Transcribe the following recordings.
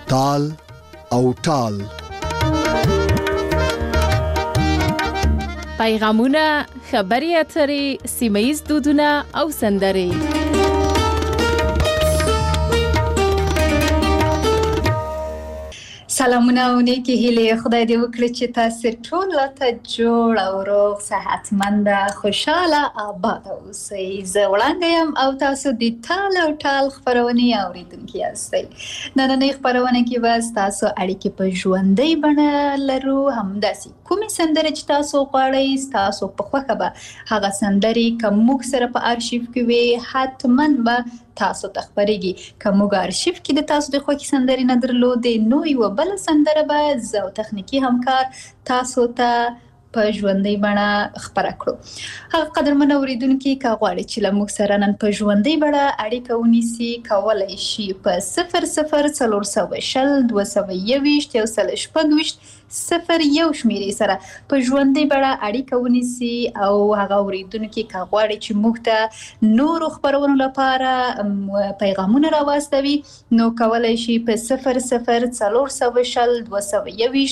تال او ټال. پیغامونه، خبرې اترې، سیمه ییز دودونه او سندرې. سلامونه او نیکی هیلې. خدای دې وکړي چې تاسو ټول ته جوړ او روغ، صحتمند، خوشاله، آباد اوسئ. زه وړاندې یم او تاسو د تال او ټال خبرونه اوریدونکي یاستئ. نننۍ خبرونه کې به تاسو اړیکې په ژوندۍ بڼه لرو. همداسې کومې سندرې چې تاسو غواړئ، تاسو په خوښه به هغه سندرې که موږ سره په ارشیف کې وي حتما به تاسو ته خبرېږي. که موږ ارشیف کې د تاسو د خوښې سندرې نه درلودې، نو یوه بله سندره به زه او تخنیکي همکار تاسو ته په ژوندۍ بڼه خبره کړو. هغه قدرمن اوریدونکي که غواړي چې له موږ سره نن په ژوندۍ بڼه اړیکه ونیسي، کولی شي په 00402021 01 شمیرې سره په ژوندۍ بڼه اړیکه ونیسي. او هغه اوریدونکي که غواړي چې موږ ته نورو خبرونو لپاره پیغامونه راواستوي، نو کولی شي په 00402021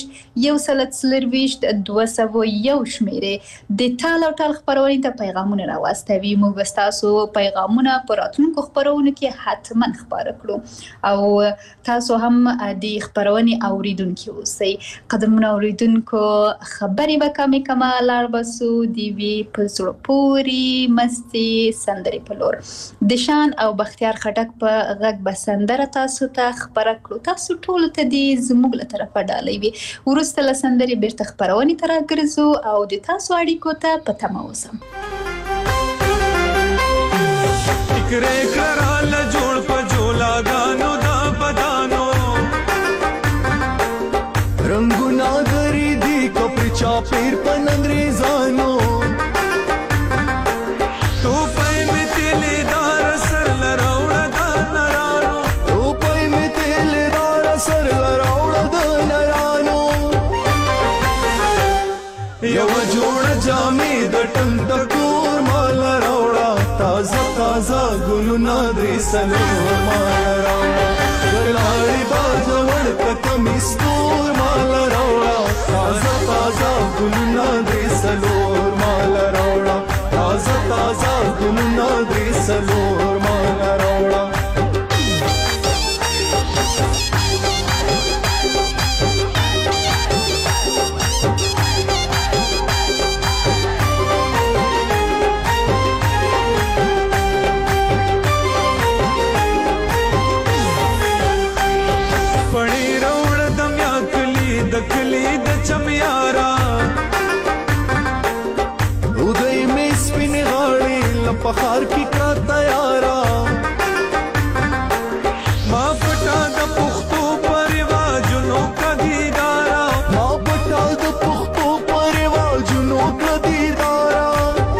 1 شمیرې د ټال او ټال خبرونې ته پیغامونه راواستوي. موږ به ستاسو پیغامونه په راتلونکو خبرونو کې حتما خبره کړو او تاسو هم د خبرونې اوریدونکي اوسئ. قدرمن اوریدونکو، خبرې به کمې لاړ بسو د وی په زړه پورې مستي سندرې په لور. د شان او بختیار خټک په غږ به سندره تاسو ته خبره کړو. تاسو ټول ته دې زموږ له طرفه ډالۍ وي. وروسته له سندرې بیرته خبرونې ته راګرځو او د تاسو اړیکو ته په تمه اوسم. فکرې کړه جوړ په جولاګانو دا بدانو رنگونه غری دی کپر چاپیر پن انګریزانو تو پای می تل دار سر لراوړه د نرانو تو پای می تل دار سر لراوړه د نرانو یو جوړ جامې د ټنګ کور مال راوړه تازه تازه ګلونه درې سلور مال راوړه ګلاري باز ورک کمیس کور مال راوړه تازه تازه ګلونه درې سلور مال راوړه تازه تازه ګلونه درې سلور مال راوړه کلی د چمیارا اودای می سپین غاړي لپخار کی کا تیارا ما پټا د پختو پرواجونو کدیدارا ما پټا د پختو پرواجونو کدیدارا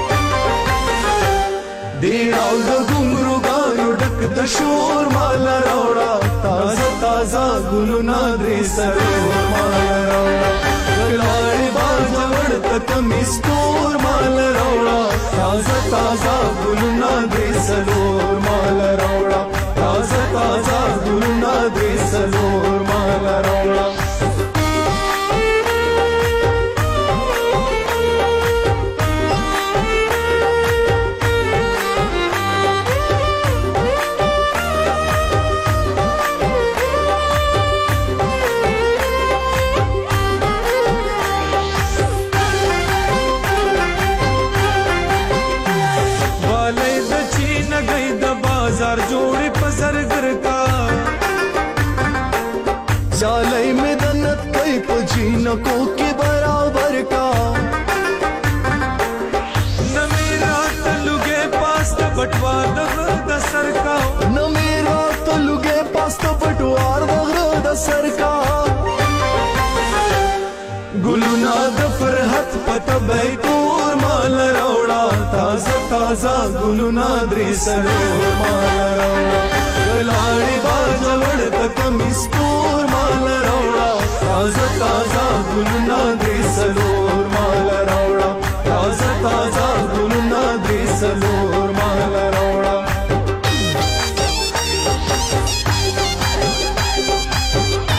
دیراو د ګمرو غاړو ډک د شور مال راوړه تازه تازه ګلونه درې سرور مال راوړه ګلاري باز ورته کمیس تور مال راوړه تازه تازه ګلونه درې سرور مال راوړه تازه تازه ګلونه درې سرور مال راوړه جوړې په زرګر کا چالای میں دنت کوي په جینکو کې برابر کا نمې رات لګې پاست بټوا د سر کا نمې رات لګې پاست بټوار د سر کا ګلونا د فرحت پته به تور مال راوړه تازه تازه ګلونا درې سرور مال راوړه ګلاري باز ورته کمیس تور مال راوړه تازه تازه ګلونا درې سرور مال راوړه تازه تازه ګلونا درې سرور مال راوړه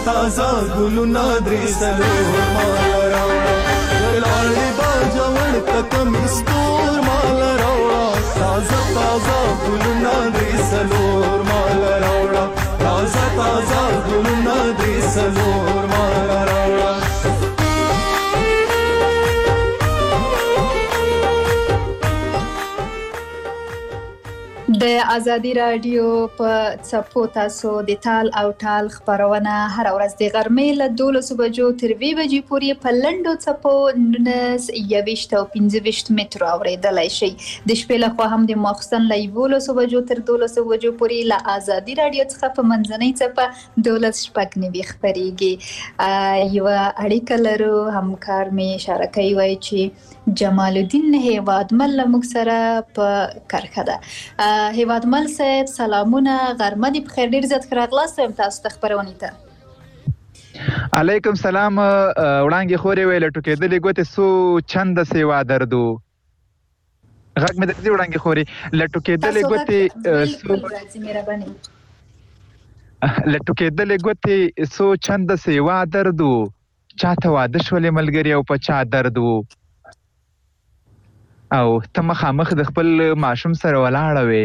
تازه ګلونه درې څلور مال راوړه ولاړې باجوړ ته کمر ستور مال راوړه تازه تازه ګلونه درې څلور مال راوړه تازه تازه ګلونه درې څلور مال راوړه د ازادي رادیو په څپو تاسو د تال او ټال خبرونه هر ورځ د غرمې له 12 بجو تر 2 بجې پورې په لنډو څپو 19 او 15 متر اوریدلای شي د شپې له خوا هم د ماخستن له 11 بجو تر 12 بجو پورې له ازادي رادیو څخه په منځنۍ څپه 12 شپږ نیوي خبريږي یو اړیکه لرو همکار می اشاره کوي وای چې جمال الدین هیوادمل موږ سره په کرخه ده هیوادمل صاحب سلامونه غرمه دې بخیر ډیر زیات راغلاست تاسو ته خبرونه ته علیکم سلام وړانګې خورې ویل ټوکېدلې ګوتې سو چند سیوا دردو غږ مې درځي وړانګې خورې لټوکېدلې ګوتې لټوکېدلې ګوتې سو چند سیوا دردو چاته واده شولې ملګري او په چا دردو او ته مخامخ د خپل ماشوم سره ولاړه وې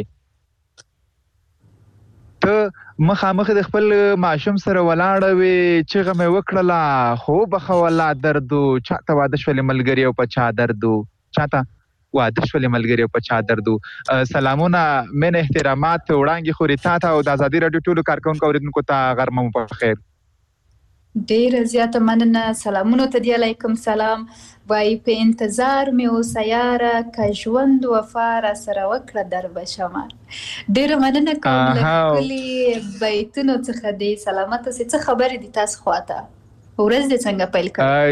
ته مخامخ د خپل ماشوم سره ولاړه وې چغه مې وکړله خو بخوله دردو چاته واده شولې ملګري او په چا دردو چاته واده شولې ملګري او په چا دردو سلامونه من احترامات وړانګې خورې تا ته او د ازادي راډیو ټولو کارکونکو اورېدونکو ته غرمه مو په خیر ډیره زیاته مننه سلامونه ته دی علیکم سلام وای په انتظار مې اوسه یاره که ژوند وفا را سره وکړه در به شمه ډیره مننه کوم له ښکلي بیتونو څخه دی سلامته سې څه خبرې دي تاسو خواته ورځ دې څنګه پیل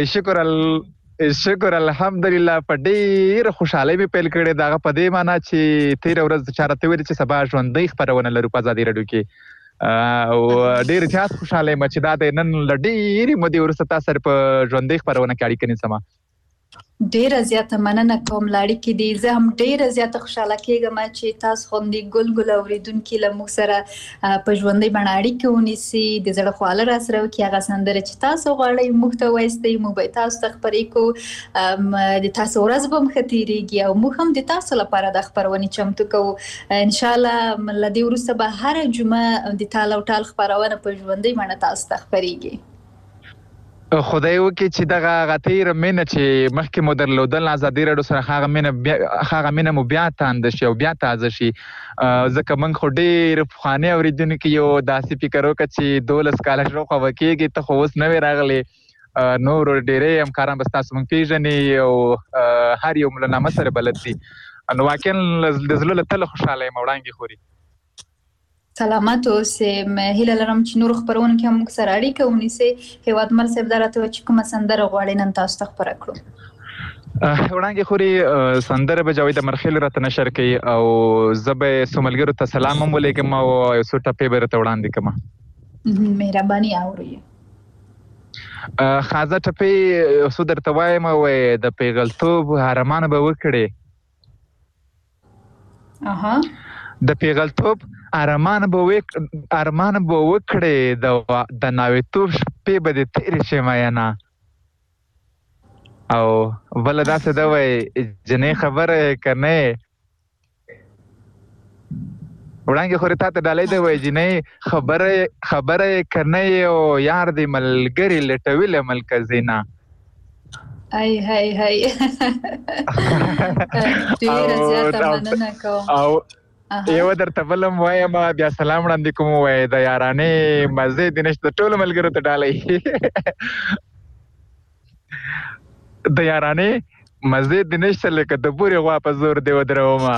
کړه شکر الحمدلله په ډېر خوشحالۍ مې پیل کړې دغه په دې معنا چې تېره ورځ چا راته ویلې چې سبا ژوندۍ خپرونه لرو په ازادي راډیو کې او ډېر زیات خوشحاله یم چې دا د نن له ډېرې مودې وروسته تا سره په ژوندۍ خپرونه کې اړیکه نیسم ډیره زیاته مننه کوم لاړې کې دی زه هم ډیره زیاته خوشاله کېږم چې تاسو خوندې ګل اوریدونکي له موږ سره په ژوندۍ بڼه اړیکه ونیسي د زړه خواله را سره وکړي هغه سندره چې تاسو غواړئ موږ ته وایستئ موږ به تاسو ته خپرې کوو د تاسو ورځ به مو ښه تېرېږي او موږ هم د تاسو لپاره د خپرونې چمتو کوو انشاءالله له دې وروسته به هره جمعه د تال او ټال خپرونه په ژوندۍ بڼه تاسو ته خپرېږي خدای وکړي چې دغه تېره مینه چې مخکې مو درلودل ازادي راډیو سره هغه مینه مو بیا تانده شي او بیا تازه شي ځکه موږ خو ډېر پخواني اورېدونکي یو داسې فکر وکړه چې 12 کاله شاوخوا به کېږي ته خو اوس نوې راغلې نور ډېری همکاران به ستاسو موږ پېژني او هر یو له نامه سره بلد دي نو واقعا د زړه له تله خوشحاله یم وړانګې خوري سلامت اوسئ هیله لرم چې نور خبرونه کې هم موږ سره اړیکه ونیسئ هیوادمل صاحب دا راته وایي چې کومه سندره غواړئ نن تاسو ته خپره کړو وړانګې خوري سندره به جاوید امرخیل راته نشر کوي او زه به څو ملګرو ته سلام هم ولیکم او یو څو ټپې به راته وړاندې کړم مهرباني اورئ خازه ټپې څو درته وایم د پیغلتوب ارمان به وکړې د پیغلتوب ارمان به وکړې د ناوېتوب شپې به دې تېرې شي میینه او بله داسې ده وایي جنۍ خبره یې که نه یې وړانګې خورې تا ته ډالۍ ده وایي جنۍ خبره یې که نه یې او یار دې ملګري لټوي له مرکزي نه هی ډېره زیاته مننه کوم یو درته بل هم وایم بیا سلام وړاندې کوم وایي د یارانې مزې دې نشته ټولو ملګرو ته ډالۍ د یارانې مزې دې نشته لکه د بورې غوا په زور دې ودرومه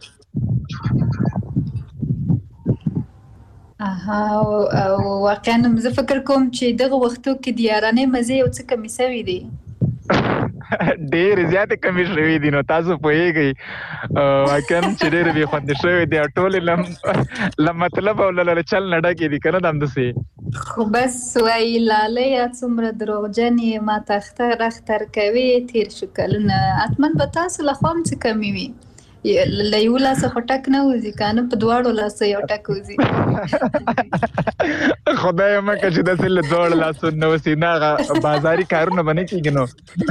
واقعا زه فکر کوم چې دغه وختو کې د یارانې مزې یو څه کمې سوي دي ډېرې زیاتې کمې شوي دي نو تاسو پوهېږئ واقعا چې ډېرې بې خوندې شوي دي او ټولې له مطلب او له چل نه ډکې دي که نه همداسې خو بس وایي لالیه څومره دروغجن یې ما ته اختر کوې تېر شو کلونه حتما به تاسو له خوا هم څه کمې وي له یو لاسه خو ټک نه وځي کنه په دواړو لاسو یو ټک وځي خدای مکه چې داسې له دواړو لاسو نه وځي نه بازاري کارونه به نه کېږي نو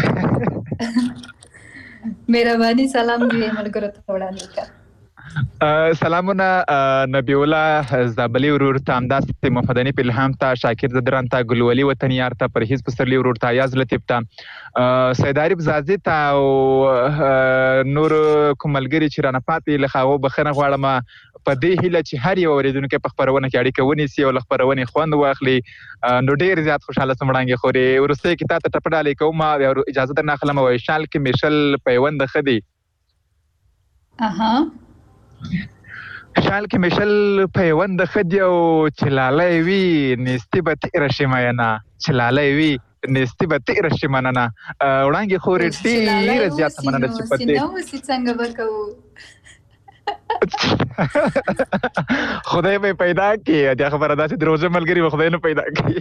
مهرباني سلام دې ملګرو ته وړاندې کړه. سلامونه نبی الله زابلی ورور ته همداسې مفدني پلهام ته شاکر زدران ته ګلولي وطنیار ته پرهیز پسرلی ورور ته یاز لطیف ته سید عارف زازي ته او نور کوم ملګري چې رانه پاتې له هغو بخښنه غواړم په دې هیله چې هر یو اورېدونکی په خپرونه کې اړیکه ونیسي او له خپرونې خوند واخلي نو ډېر زیات خوشحاله سم وړاندې خورې وروستی کې تا ته ټپه ډالۍ کوم اجازه درنه اخلم ویشال کې میشل پیوند ښه دی شال کې مشل پیوند خدي او چلاله وی نستی به تیر شي مینا چلاله وی نستی به تیر شي مننه وړاندې خورې ډېر زیات مننه چې پته نو سي څنګه وکاو خدای به پیدا کړي دا خبره ده چې دروځه ملګری به خدای نه پیدا کړي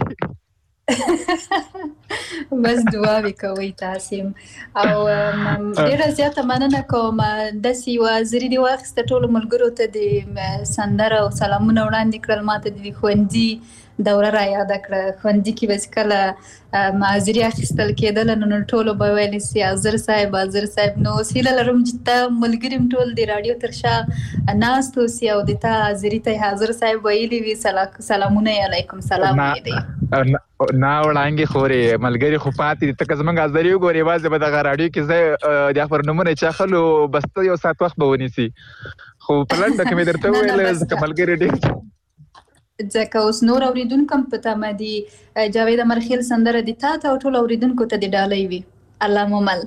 بس دعا وکوي تاسو او ډیره زیاته مننه کوم د سیوا زری دی واخسته ټول ملګرو ته د سندره او سلامونه وړاندې کړل ماته د خوندي دوره را یاد کړه خوندي کې بس کله معذري اخیستل کېدل نو ټول به ویل سي حاضر صاحب نو سیله لرم چې تا ملګریم ټول د رادیو ترشا ناستو سی او د تا حاضري ته حاضر صاحب ویلي وی سلامونه علیکم سلام دې نا وړاندې خورې ملګری خو پاتې ته زمونږ حاضري وګورې واځي به دغه رادیو کې زه د خبرنامه چا خلو بس یو ساعت وخت به ونیسي خو په لنډه کې مې درته وویل ځکه ملګری ډېر ځکه اوس نور اوریدونکو په تمه دي جاوید امرخیل سندره دي تا ته ټول اوریدونکو ته دی ډالۍ وي الله مومل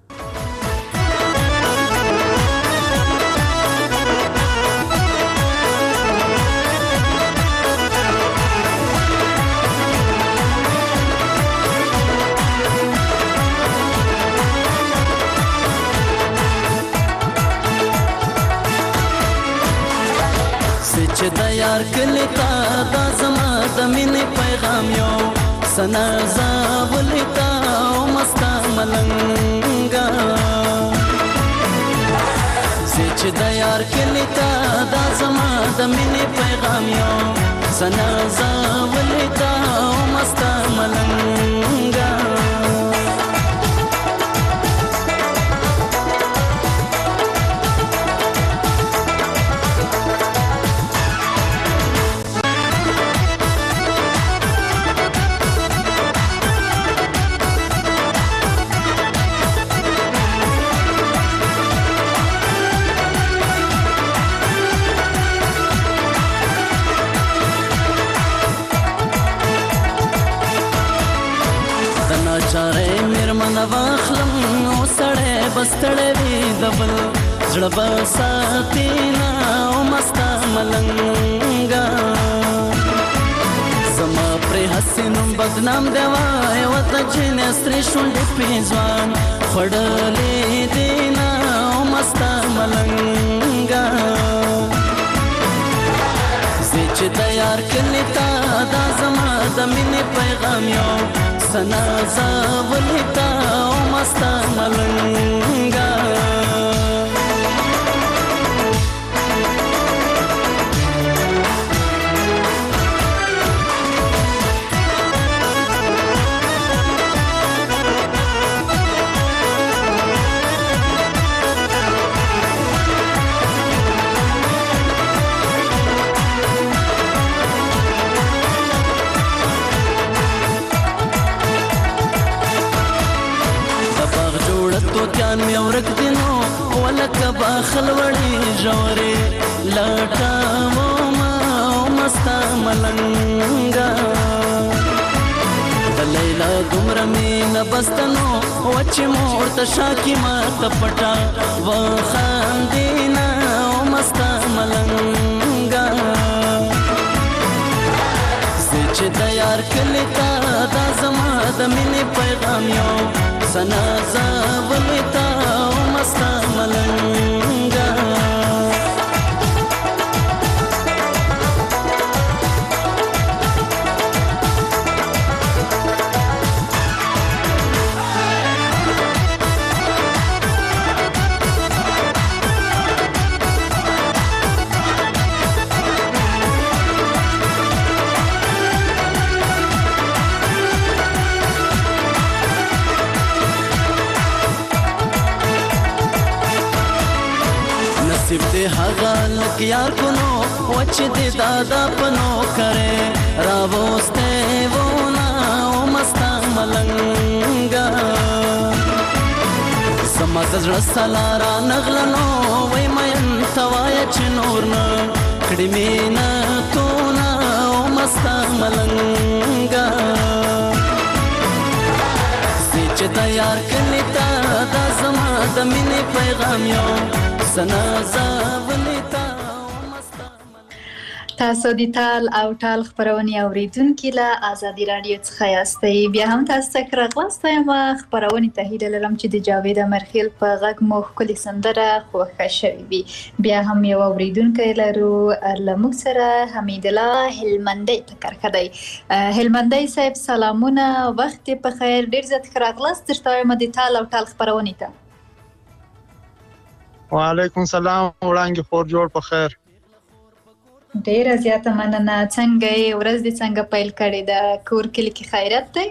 چې د یار کلی تا دا زما د مینې پیغام یو سنا زاولی تا او مستا ملنګا چې د یار کلی تا دا زما د مینې پیغام یو سنا زاولی تا او مستا ملنګا چاره میرمن واخلم او سړی بستړی وي د بل زړه به ساتي نه او مستا ملنګا زما پرې هسې نوم بدنام دی وای ورته جینې سترې شونډې پې ځوان خوړلې دي نه او مستا ملنګا زه چې د یار کلي تا دا زما د مینې پیغام یو سنا زاولی تا او مستا ملنګا توتیان می ورک دینو ولکه باخل وړي جوړې لټاو ما مستا ملنګا د لیلا دومره مینه بستنو وچې مور ته شاکي ما ته پټا و خاندینا مستا ملنګا چې د یار کلی تا دا زما د مینې پیغام یو سنا زاولی تا او مستا ملنګا لک یار کنو وچ دی دادا پنو کرے راوستے وونا او مستا ملنگا سماز رسلارا نغلنو وی مین توای چنورنا کڑی مینا تونا او مستا ملنگا سیچ دا یار کلیتا دا زما دا مینی پیغام یو سنا زاولیتا تاسو د تال او ټال خبرونه اوریدونکي له آزادي رادیو څخه یاستئ. بیا هم تاسو ته راغلاست یم خبرونه ته هیله لرم چې د جاوید امرخیل په غږ مو ښکلې سندره خوښه شوې وي. بیا هم یو اوریدونکی لرو له موږ سره حمید الله هلمندی تکرکه دی. هلمندی صاحب سلامونه، وخت په خیر، ډیر زیات ښه راغلاست. درته وایم د تال او ټال خبرونه ته. وعلیکم سلام، وړانګې خور جوړ په خیر. ډیره زیاته مننه. څنګه یې؟ ورځ دې څنګه پیل کړې ده؟ کور کلي کې خیرت دی؟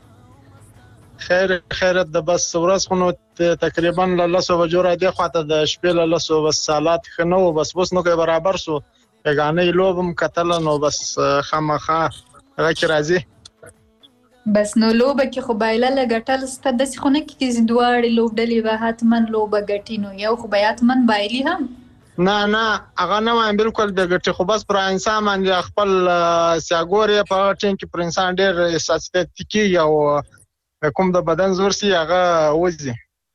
خیرت ده. بس ورځ خو نو تقریبا له 10 بجو راځي خواته د شپې له 10 بس سالات ښه نه وو. بس اوس نو کې برابر سو یګانې لوبم کتله نو بس خامخا هغه کې راځي. بس نو لوبه کې خو بایله ګټل سته داسې خو نه کېږي چې دواړې لوبډلې به حتما لوبه ګټي، نو یو خو به حتما بایلي هم. نه هغه نه وایم بالکل به ګټي، خو بس پر انسان باندې خپل سیاګورې په ټیم کې پر انسان ډېر احساسات کېږي او کوم د بدن زور سي هغه وځي.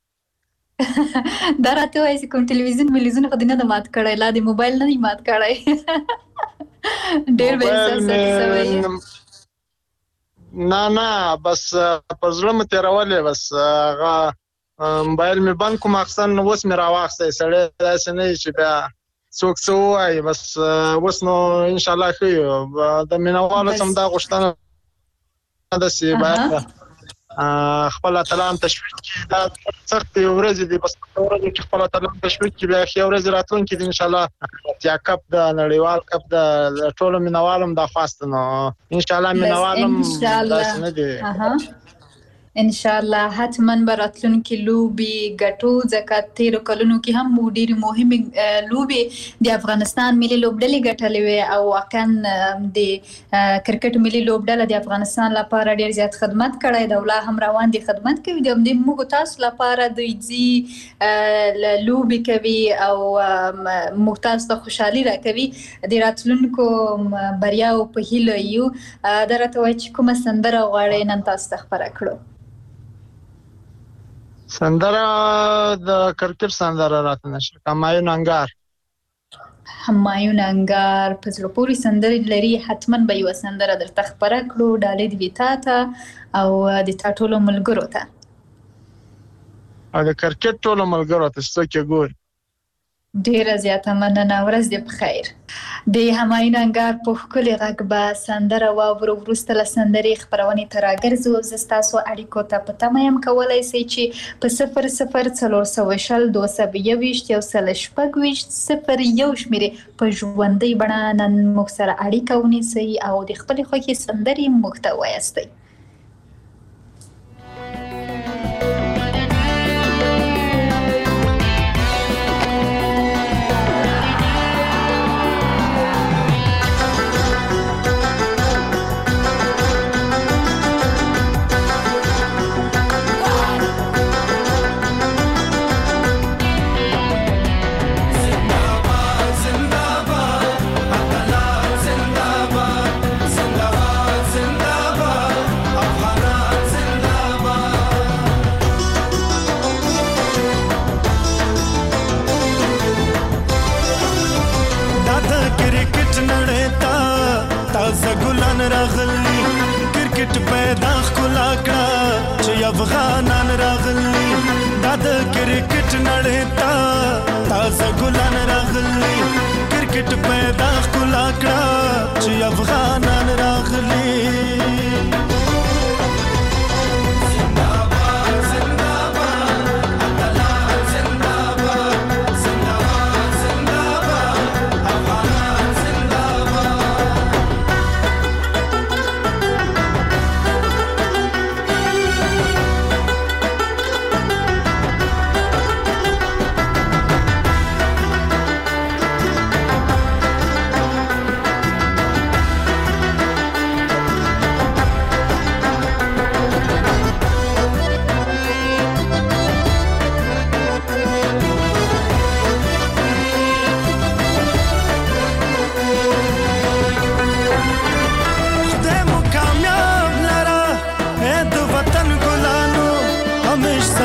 دا راته وایي چې کوم ټلویزیون ملیزون خو دې نه ده مات کړی، لا د موبایل نه دی مات کړی. ډېر به احساسات سوی. نه بس پر زړه مې تېرولې، بس هغه موبایل مې بند کوم اخسن اوس مې راواخستی. سړی داسې نه چې بیا څوک څه ووایي. بس اوس نو انشاءالله ښه یو. د مینهوالو څخه دا غوښتنه ده چې باید خپل اتلان تشویق کړي. دا سختې ورځې دي، بس ورځې کې خپل اتلان تشویق کړي. بیا ښې ورځې راتلونکي دي انشاءالله. اتیا کپ د نړیوال کپ د ټولو مینهوالو دا خواسته، نو انشاءالله مینهوالو داسې نه دي. ان شاء الله حتما به راتلونکي لوبي ګټو، ځکه تیرو کلونو کې هم ډېرې مهمې لوبې د افغانستان ملي لوبډلې ګټلې وې او واقعا د کرکټ ملي لوبډله د افغانستان لپاره ډېر زیات خدمت کړی دی او لا هم روان دي خدمت کوي. د همدې موږ تاسو لپاره دوی ځي لوبې کوي او موږ تاسو ته خوشحالي راکوي. د راتلونکو بریاو په هیله یو. دا راته وایي چې کومه سندره غواړئ نن تاسو ته خپره کړو؟ سندره د کرکټ سندره راته نشته. همایون انګار په زړه پورې سندرې لري، حتما به یوه سندره درته خپره کړو. ډالۍ دې وي تا ته او د تا ټولو ملګرو ته او د کرکټ ټولو ملګرو ته چې څوک یې ګوري. ډیره زیاته مننه. ورځ دې په خیر. د همایون انګار په ښکلي غږ به سندره واورو. وروسته له سندرې خپرونې ته راګرځو. زه ستاسو اړیکو ته په تمه یم. کولی سئ چې په 00402021 شمېرې په ژوندۍ بڼه نن موږ سره اړیکه ونیسئ او د خپلې خوښې سندرې موږ ته ووایاستئ. کرکټ پیدا ښکلا کړه چې افغانان راغلي. دا د کرکټ نړۍ ته تازه ګلان راغلي. کرکټ پیدا ښکلا کړه چې افغانان راغلي.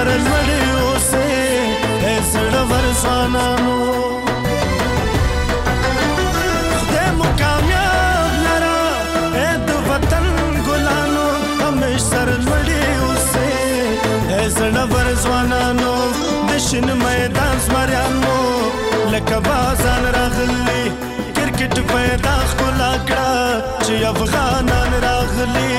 سره لوړې اوسئ ای زړور ځوانانو خدای مو کامیاب لره ای د وطن ګلانو همیش سره لوړې اوسئ ای زړور ځوانانو د شین میدان زمریانو لکه بازان راغلي کرکټ پیدا ښکلا کړه چې افغانان راغلي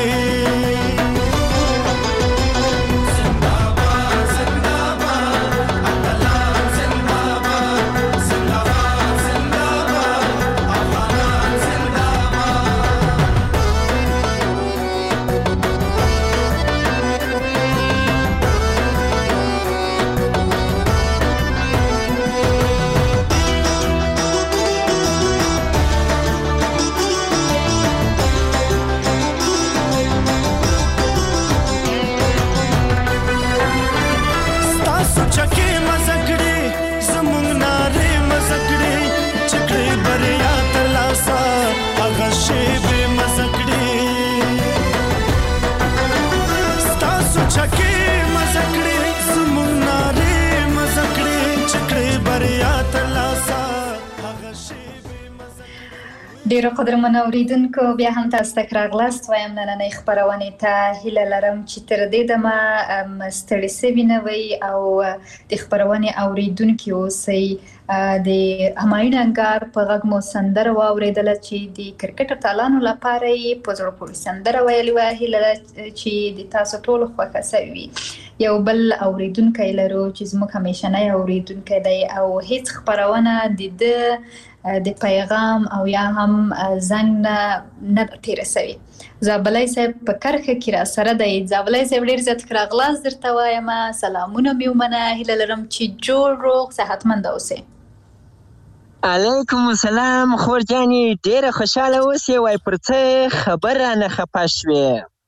ډیرو قدرمنو اوریدونکو بیا هم تاسو ته راغلاست وایم نننۍ خپرونې ته هیله لرم چې تر دې دمه ستړي سوي نه وئ او د خپرونې اوریدونکي اوسئ د همایون انګار په غږ مو سندره واورېدله چې د کرکټ اتلانو لپاره یې په زړه پورې سندره ویلې وه هیله ده چې د تاسو ټولو خوښه سوې وي یو بل اوریدونکی لرو چې زموږ همیشنی اوریدونکی دی او هیڅ خپرونه د پیغام او یا هم زنګ نه تیره سوي زابلی صاحب په کرښه کې را سره دی زابلی صاحب ډېر زیات ښه راغلاست درته وایم سلامونه مې ومنه هیله لرم چې جوړ روغ صحتمند اوسئ علیکم السلام خور جانې ډېره خوشحاله اوسې وای پر څه خبر رانه خفه شوې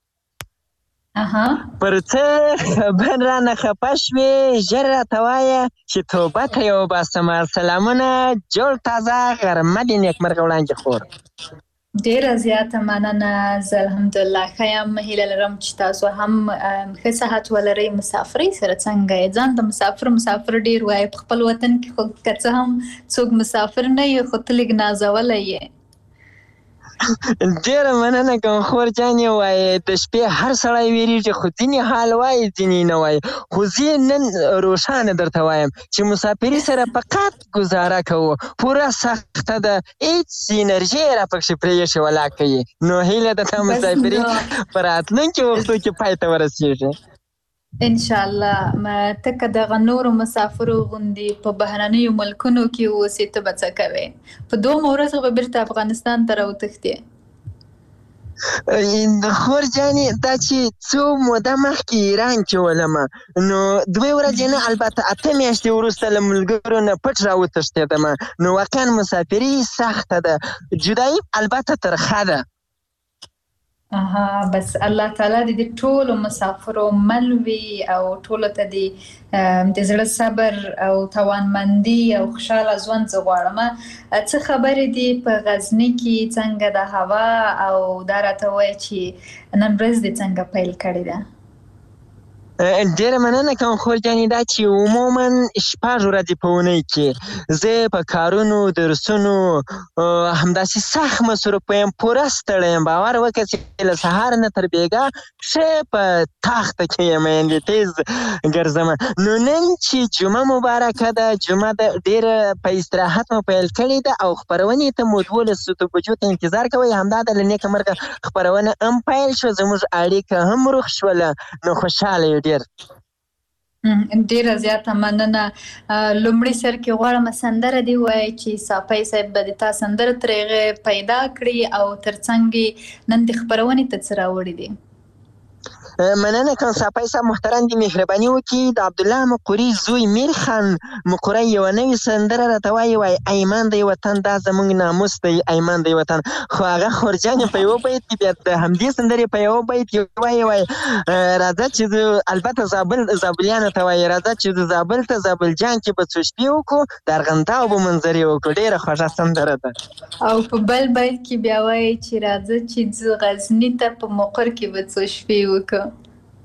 پر څه خبر رانه خفه شوې ژر راته وایه چې توبه ته یې وباسمه سلامونه جوړ تازه غرمه دې نیکمرغه وړاندې خور ډیره زیاته مننه زه الحمدلله ښه یم هیله لرم چې تاسو هم ښه صحت ولرئ مسافرۍ سره څنګه یې ځان ته مسافر ډیر وایي په خپل وطن کې خو که څه هم څوک مسافر نه یې خو ته لږ نازولی یې ډېره مننه کوم خور جانې وایي د شپې هر سړی ویرېږي خو ځینې حال وایي ځینې نه وایي خو زه نن روښانه درته وایم چې مسافري سره فقط ګزاره کوو پوره سخته ده هېڅ انرژي یې راپکښې پرېښې ولاکه یې نو هیله ده تا مسافري په راتلونکي وختو کې پای ته ورسېږي انشاءالله ته که دغه نورو مسافرو غوندې په بهرنیو ملکونو کې اوسې ته به څه کوې په 2 ورځو به بیرته افغانستان ته راوتښتې خور جانې دا چې څو موده مخکې ایران کې ولمه نو 2 ورځې نه البته 8 میاشتې وروسته له ملګرو نه پټ راوتښتېدمه نو واقعا مسافري سخته ده جدایي البته ترخه ده بس الله تعالی دې ټولو مسافرو مل وي او ټولو ته د زړه صبر او توانمندي او خوشحاله ژوند زه غواړم څه خبرې دي په غزني کې څنګه د هوا او دا راته وایي چې نن ورځ دې څنګه پیل کړې ده ډېره مننه کوم خور جانې دا چې عموما 6 ورځې په اونۍ کې زه په کارونو درسونو همداسې سخت مصروف یم پوره ستړی یم باور وکړه چې له سهار نه تر بېګا ښه په تخته کې یم یعنې تیز ګرځم نو نن چې جمعه مبارکه ده جمعه ده ډېره په استراحت مو پیل کړې ده او خپرونې ته مو 12 بجو ته انتظار کوئ همدا د له نیکه مرګه خپرونه هم پیل شوه زموږ اړیکه هم روغ شوله نو خوشحاله یو ډیره زیاته مننه لومړي سر کې غواړم سندره دی وایي چې صافی صاحب به د تا سندره تر هغې پیدا کړي او ترڅنګ نن د خپرونې ته څه راوړي دي مننه کوم صافی صاحب محترم دې مهرباني وکړي د عبدالله مقوري زوی میر خان مقوری یوه نوې سندره راته وایي ایمان دی وطن دا زموږ ناموس دی ایمان دی وطن خو هغه خورجانې په یوه بیت کې بیا د همدې سندرې په یوه بیت کې وایي راځه چې البته زابلیانو ته وایي راځه چې د زابل ته زابلجان کې به څو شپې وکړو د ارغنداو به منظرې وکړو ډېره خوږه سندره ده او په بل بیت کې بیا وایي چې راځه چې ځو غزني ته په مقر کې به څو شپې وکړو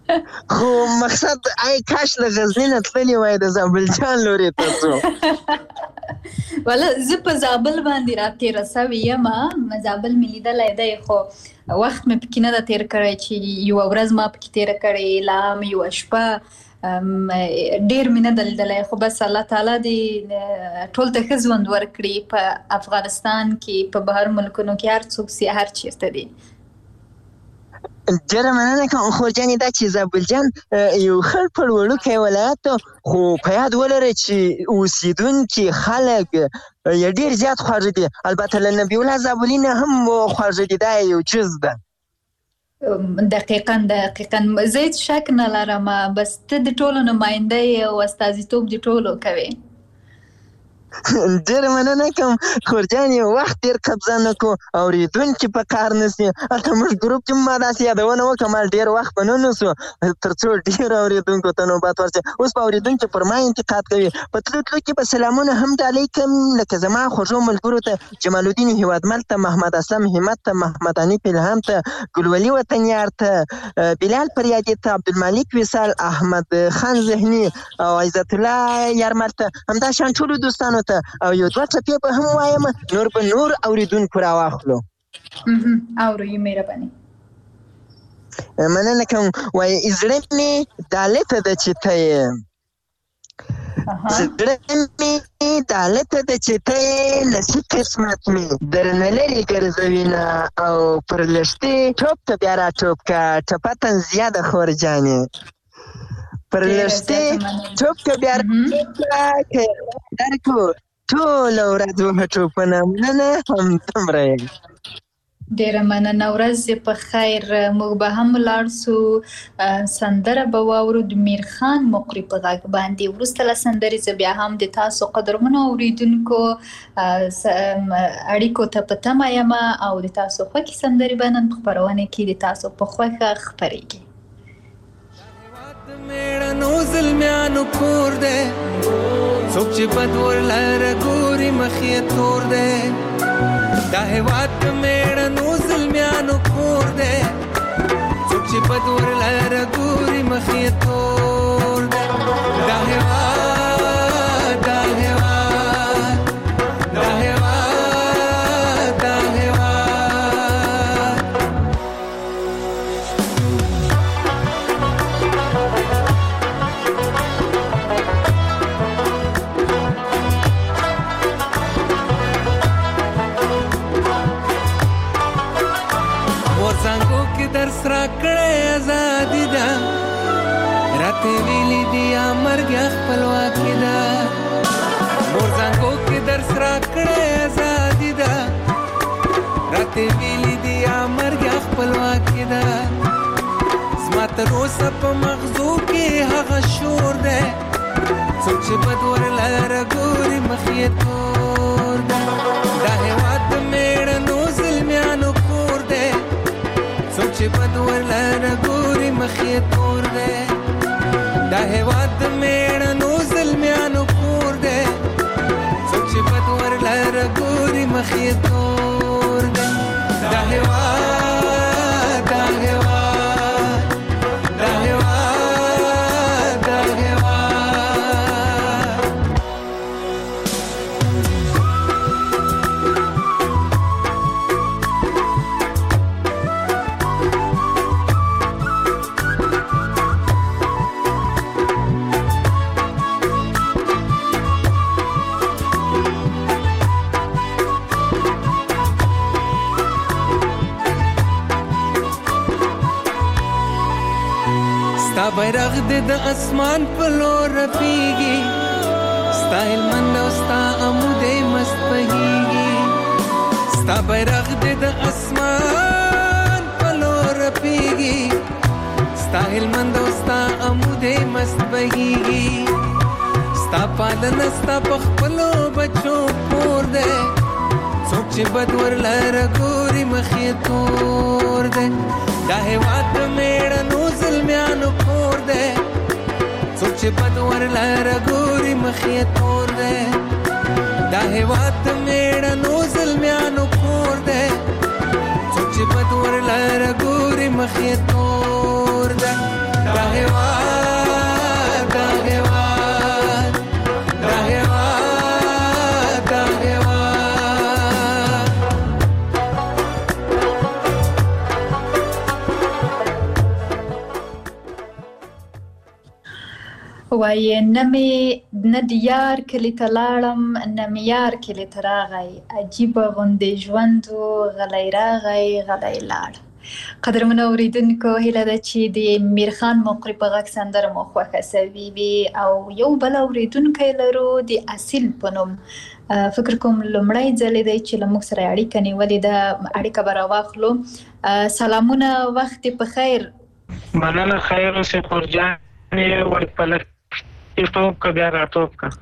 خو مقصد ای کاش له غزني نه تللی وای د زابل جان لوري ته څو ولا زه په زابل باندې راتېره سوې یم زابل مې لیدلی دی خو وخت مې پکې نه ده تېر کړی چې یوه ورځ ما پکې تېره کړې لا هم یوه شپه ډېر مې نه ده لیدلی خو بس الله تعالی دې ټول ته ښه ژوند ورکړي په افغانستان کې په بهر ملکونو کې هر څوک سي هر چېرته دي ډېره مننه کوم خور جانې دا چې زابل جان یو خړ پړ وړوکی ولایت خو په یاد ولرئ چې اوسېدونکي خلک یې ډېر زیات خواږه دي البته له نبي الله زابلي نه هم خواږه دي دا یو جز ده دقیقاً زه هیڅ شک نه لرم بس ته د ټولو نماینده یې او استازیتوب د ټولو کوې ډېره مننه کوم خور جان یو وخت ډېر قبضه نه کړو اورېدونکي په کار نه سي هلته موږ ګروپ کې ما داسې یادونه وکړه ما ډېر وخت په نه نسو تر څو ډېرو اورېدونکو ته نوبت ورسي اوس په اورېدونکي پر ما انتقاد کوي په تلو تلو کې به سلامونه هم ډالۍ کوم لکه زما خوږو ملګرو ته جمال الدین هیوادمل ته محمد اسلم همت ته محمد حنیف الهام ته ګلولي وطنیار ته بلال فریادي ته عبدالمالک وصال احمد خان ذهني او عزت الله یارمل ته همدا شان ټولو دوستانو ته او یو دوه څپې به هم وایم نور به نور اورېدونکو راواخلو اورو یې مهرباني مننه کوم وایي زړه مې دالته ده چې ته یې زړه مې دالته ده چې ته یې نصیب قسمت مې درنه لرې ګرځوینه او پر لښتې ټوپ ته بیا راټوپ که ټپتن زیاده خور جانې پر لښتې ټوپ که بیا که درکو ټوله ورځ ومه ټوپونه مننه همدومره یم ډېره مننه ورځ دې په خیر موږ به هم ولاړ سو سندره به واورو د میرخان مقري په غږ باندې وروسته له سندرې زه بیا هم د تاسو قدرمنو اورېدونکو اړیکو ته په تمه یم او د تاسو خوښې سندرې به نن په خپرونه کې د تاسو په خوښه خپرېږي میړنو زلمیانو کور دی څوک چې بد ورلره ګوري مخ یې تور دی دا هېواد د میړنو زلمیانو کور دی څوک چې بد ورلره ګوري مخ یې تور دی دا هېواد دا هېواد دا هېواد دا هېواد درس را کړی ازادي ده راته ویلي دي یا مرګ یا خپلواکي ده مور زانګو کې درس را کړی ازادي ده راته ویلي دي یا مرګ یا خپلواکي ده زما تر اوسه په مغزو کې هغه شور دی څوک چې بد ورلره ګوري مخ یې تور ده دا هېواد د میړنو زلمیانو کور دی څوک چې بد ورلره ګوري مخ یې تور دی دا هېواد د میړنو زلمیانو کور دی څوک چې بد ورلره ګوري مخ یې تور دی دا هېواد دا هېواد دا هېواد دا هېواد بیرغ دې د اسمان په لور رپیږي ستا هلمند او ستا عمودې مست بهیږي ستا بیرغ دې د اسمان په لور رپیږي ستا هلمند او ستا عمودې مست بهیږي ستا پالنه ستا په خپلو بچو پور دی څوک چې بد ورلره ګوري مخ یې تور دی دا هېواد د میړنو زلمیانو کور دی څوک چې بد ورلره ګوري مخ یې تور دی دا هېواد د میړنو زلمیانو کور دی څوک چې بد ورلره ګوري مخ یې تور دی دا وایي نه د یار کلي ته لاړم نه مې یار کلي ته راغی عجیبه غوندې ژوند و غلی راغی غلی لاړ. قدرمنو اورېدونکو هیله ده چې د میرخان مقری په غږ سندره مو خوښه سوي وي او یو بل اورېدونکی لرو د اصیل په نوم. فکر کوم لومړی ځل دی چې له موږ سره اړیکه نیولې ده، اړیکه به راواخلو. سلامونه، وخت دې په خیر. مننه، خیر اوسې خورجانې. وایي پلښتي ټوپ که بیا راټوپ که،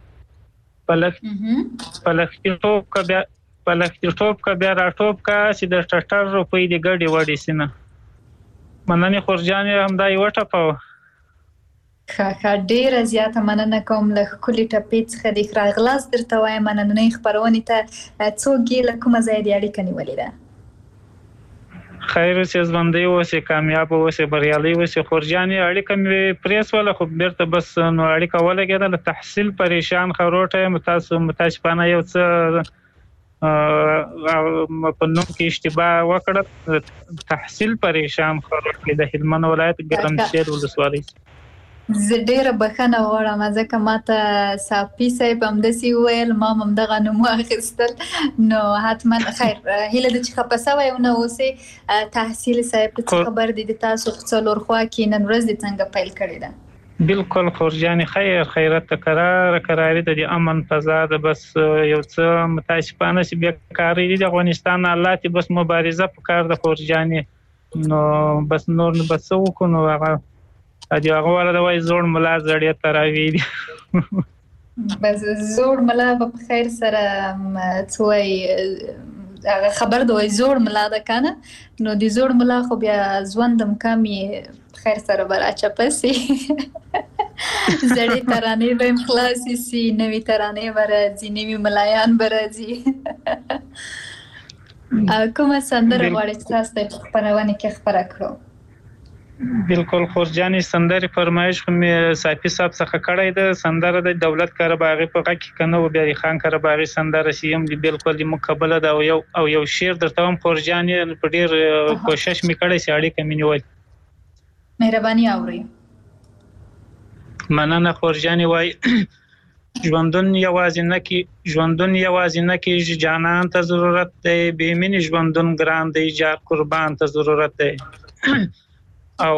پلښتي ټوپ که بیا راټوپ که، چې د ټټر روپۍ دې ګډې وړې سینه. مننې خورجانې، همدا یې وټپوه. ښه، ډېره زیاته مننه کوم. له ښکلي ټپې څخه د راغلاست درته وایم. نننۍ خپرونې ته څوک یې له کومه ځایه دې اړیکه نیولې ده؟ خیر اوسې، ژوندی اوسې، کامیابه اوسې، بریالۍ اوسې. خورجانې اړیکه مې پرېسوله خو بېرته بس نو اړیکه ولګېده. له تحصیل پریشان خروټه یم. تاسو متاسفانه یو څه په نوم کې اشتباه وکړه. تحصیل پریشان خروټ د هلمند ولایت ګرمسیر ولسوالۍ. زه ډېره بښنه غواړم ځکه ماته صافي صاحب همداسې وویل، ما هم همدغه نوم واخیستل. نو حتما خیر، هیله ده چې خفه سوی ونه اوسې. تحصیل صاحب څه خبر دی د تاسو په څلور خوا کې نن ورځ دې څنګه پیل کړې ده؟ بالکل خورجانې، خیرت ته کراري ده، د امن فضا ده. بس یو څه متاسفانه چې بیکاري دي د افغانستان الله ته بس مبارزه پکار ده خورجانې. نو بس نور بس څه وکړو، نو هغه والا د وایي زوړ ملا زړې ته راویلي. بس زوړ ملا به په خیر سره څه وایي، هغه خبر ده وایي زوړ ملا ده که نه، نو د زوړ ملا خو بیا ژوند هم کم یې خیر سره به راچپه سي. زړې ترانې به هم خلاصې سي، نوې ترانې به راځي، نوي ملایان به راځي. کومه سندره غواړئ چې تاسو ته په خپرونې کې خپره کړو؟ بالکل خورجانې، سندرې فرمایش خو مې صافي صاحب څخه کړی ده. سندره د دولت کاره باغي په غږ کې که نه و، بیا د خان کاره باغي سندره چې یم بالکل د مقبله ده. او یو شعر درته هم خورجانې، په ډېر کوشش مې کړی چې اړیکه مې نیول. مهرباني اورئ. مننه خورجانې. وایي ژوندون یوازې نه کېږي، جانان ته ضرورت دی. بې مینې ژوندون ګران دی، جار قربان ته ضرورت دی. او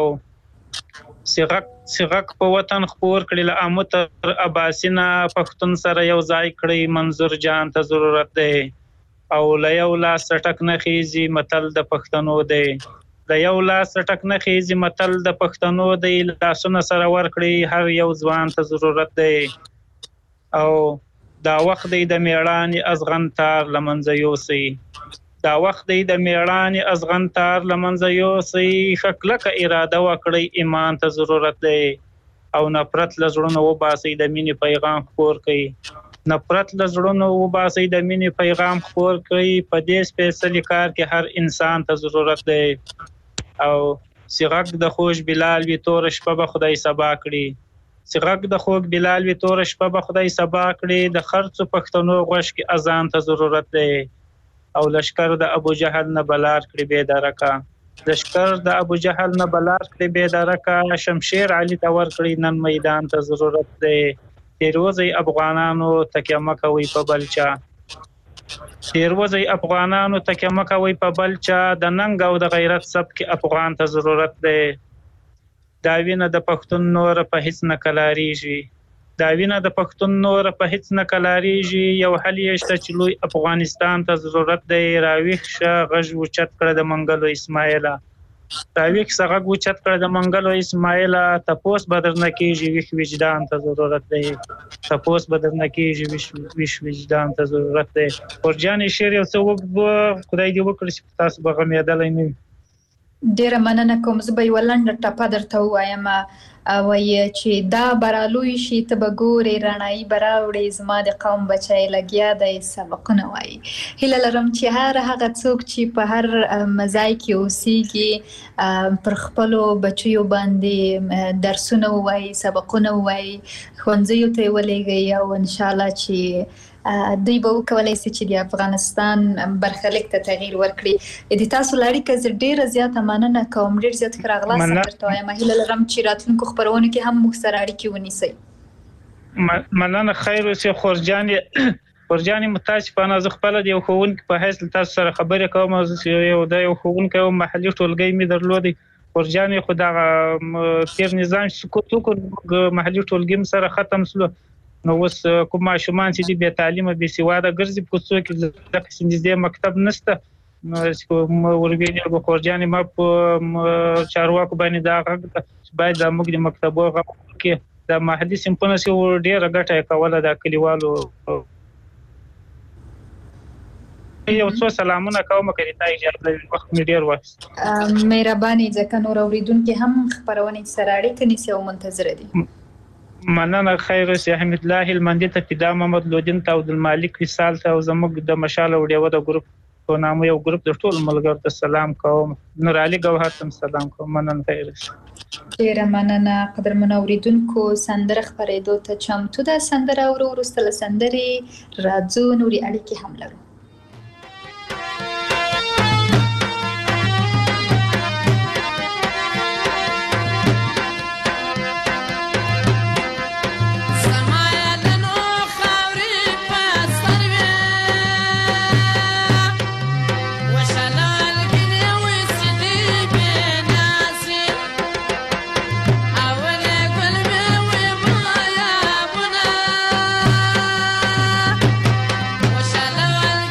سیغک په وطن خپور کړي، له آمو تر اباسینه پښتون سره یو ځای کړي، منظور جان ته ضرورت دی. او له یو لاس ټک نه خیزي متل د پښتنو دی، د یو لاس ټک نه خیزي متل د پښتنو دی. لاسونه سره ورکړي هر یو ځوان ته ضرورت دی. او دا وخت دی د میړانې ازغنتار له منځه یوسئ، دا وخت دی د میړانې ازغنتار له منځه یوسئ. ښه کلکه اراده وکړئ، ایمان ته ضرورت دی. او نفرت له زړونو وباسئ، د مینې پیغام خپور کړئ. نفرت له زړونو وباسئ، د مینې پیغام خپور کړئ. په دې سپېڅلي کار کې هر انسان ته ضرورت دی. او سیغک د خوږ بلال وي، توره شپه به خدای سبا کړي. سیغک د خوږ بلال وي، توره شپه به خدای سبا کړي. د خرڅو پښتنو غوږ کې اذان ته ضرورت دی. او لشکر د ابو جهل نه بلار کړي بې درکه، لشکر د ابو جهل نه بلار کړي بې درکه. شمشیر علي ته ورکړي نن میدان ته ضرورت دی. تیروځئ افغانانو تکیه مه کوئ په بل چا، تیروځئ افغانانو تکیه مه کوئ په بل چا. د ننګ او د غیرت سبک افغان ته ضرورت دی. دا وینه د پښتون نور په هیڅ نه کلاریږي، دا وینه د پښتون نور په هیڅ نه کلاریږي. یو حل یې شته چې لوی افغانستان ته ضرورت دی. راویښ شه غږ اوچت کړه د منګلو اسماعیله، راویښ شه غږ اوچت کړه د منګلو اسماعیله. تپوس به درنه کېږي ویښ وجدان ته ضرورت دی، تپوس به درنه کېږي ویښ وجدان ته ضرورت دی. خورجانې شعر یو څه خدای دې وکړي چې تاسو به غمېدلی نه وي. ډېره مننه کوم. زه به یوه لنډه ټپه درته ووایم. وایي چې دا به رالوی شي، ته به ګورې رڼایي به راوړې، زما د قوم بچی لګیا دی سبقونه وایي. هیله لرم چې هغه څوک چې په هر ځای کې اوسیږي پر خپلو بچیو باندې درسونه ووایي، سبقونه ووایي، ښوونځیو ته یې ولېږئ او انشاءالله چې دوی به وکولای شي چې د افغانستان برخلیک ته تغییر ورکړي. د تاسو لاړې که ډیره زیاته مننه کوم، ډیر زیات ښه راغلاست درته وایم. هیله لرم چې راتلونکو خپرونو کې هم موږ سره اړیکې ونیسئ. مننه. خیر اوسې خورجانې متاسفانه زه خپله د یو ښوونکي په حیث له تاسو سره خبرې کوم. د یو ښوونکی وم، محلي ټولګی مې درلودی. خورجانې خو دغه تیر نظام چې سقوط وکړ، محلي ټولګي م سره ختم سلو. نو اوس کوم ماشومان چې دي بې تعلیمه بې سواده ګرځي په کوڅو کې، دغسې نږدې مکتب نشته. نو چې وربیږي خورجانې ما په چارواکو باندې دا غږ ده چې باید دا موږ د مکتبو غږ کې د محلي صنفونو کې ډېره ګټه یې کوله د کلیوالو. یو څو سلامونه کوم که د تا اجازه وي، وخت مې ډېر واخیست. مهرباني، ځکه نور اورېدونکي هم خپرونې سره اړیکه نیسي او منتظره دي. مننه. خیر اوسې. حمید الله هلمندي ته، فدا محمد لودین ته، عبدالمالک وصال ته، او زموږ د مشال او ډیوه د ګروپ په نامه یو ګروپ د ټولو ملګرو ته سلام کوم. نور علي ګوهر ته سلام کوم. مننه. خیر اوسې. ډیره مننه. قدرمنو اورېدونکو، سندره خپرېدو ته چمتو ده. سندره وروسته له سندرې راځو، نورې اړیکې هم لرو. Shalom.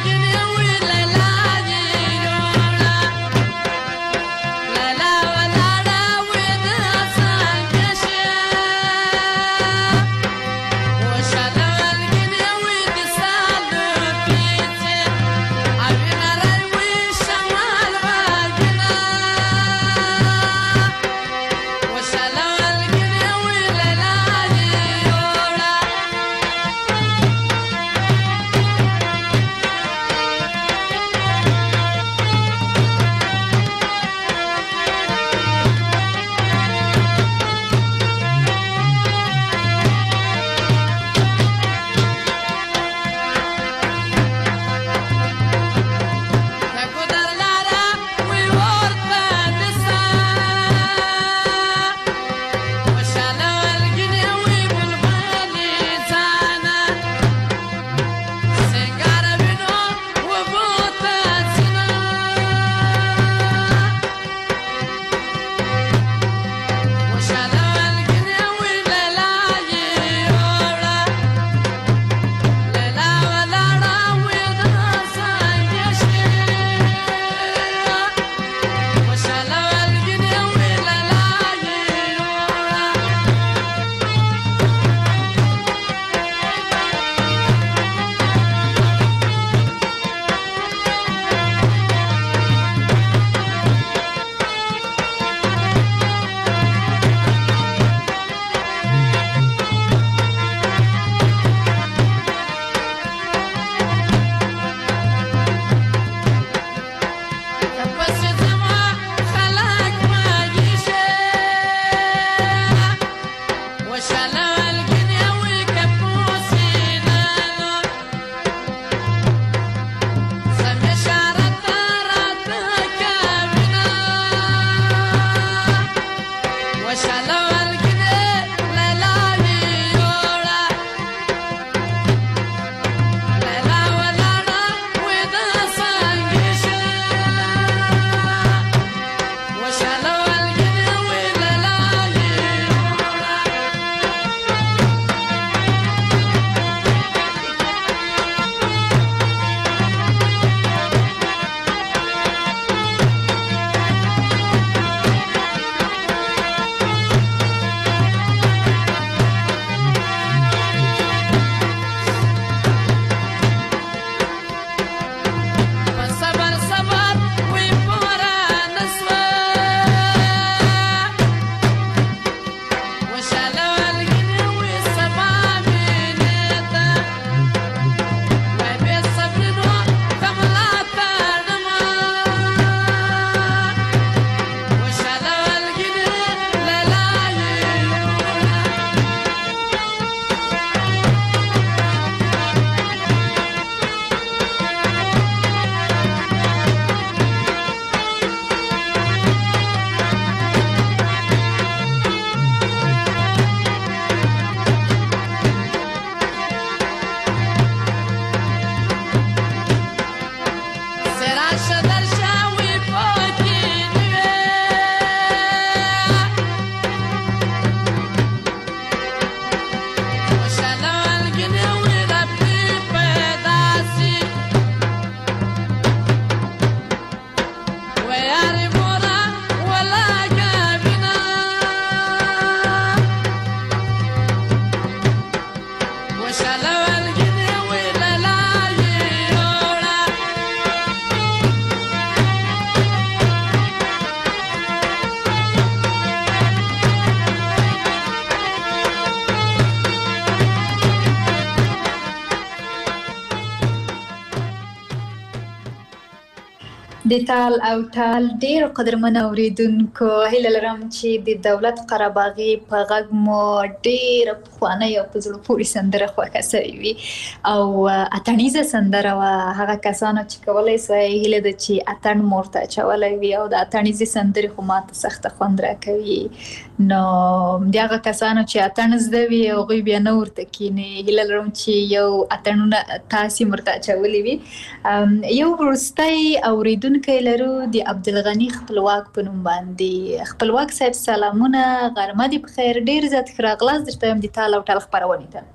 د تال او ټال ډیر قدرمن اوریدونکو، هیله لرم چې د دولت قرهباغي په غږ مو ډیر پخوانی او په زړه پورې سندره خوښه سوې وي او اتڼیزه سندره وه. هغه کسانو چې کولی سوی هیله ده چې اتڼ مو ورته اچولی وي او د اتڼیزې سندرې خو ماته سخته خوند راکوي. نو د هغه کسانو چې اتڼ زده وي هغوی بیا نه ورته کښېني، هیله لرم چې یو اتڼونه تاسې ورته اچولی وي. یو وروستی اوریدونکی لرو د عبدالغني خپلواک په نوم باندې. خپلواک صاحب سلامونه، غرمه دې بخیر، ډیر زیات ښه راغلاست درته یم د تال او ټال خپرونې ته.